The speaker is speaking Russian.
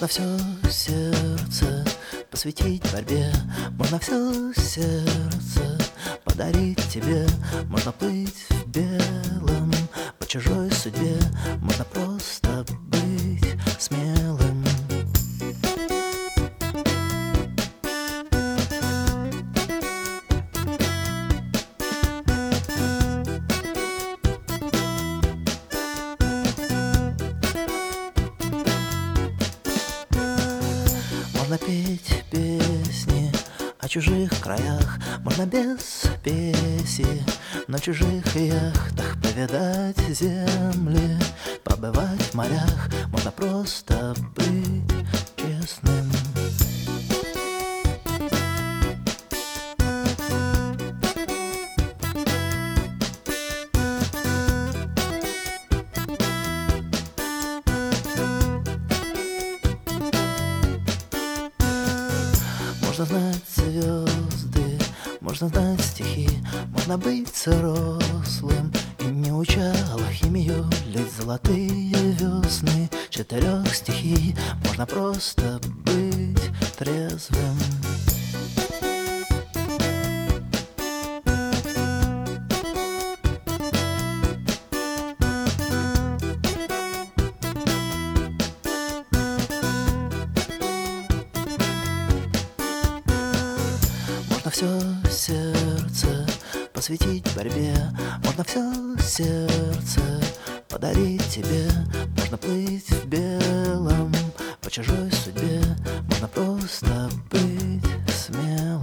Можно все сердце посвятить борьбе, можно все сердце подарить тебе. Можно плыть в белом по чужой судьбе, можно просто быть смелым. Можно петь песни о чужих краях, можно без песи на чужих яхтах повидать земли, побывать в морях, можно просто быть честным. Можно знать звезды, можно знать стихи, можно быть взрослым и не уча алхимию, лить золотые весны 4 стихий. Можно просто быть трезвым. Можно все сердце посвятить борьбе, можно все сердце подарить тебе. Можно плыть в белом по чужой судьбе, можно просто быть смелым.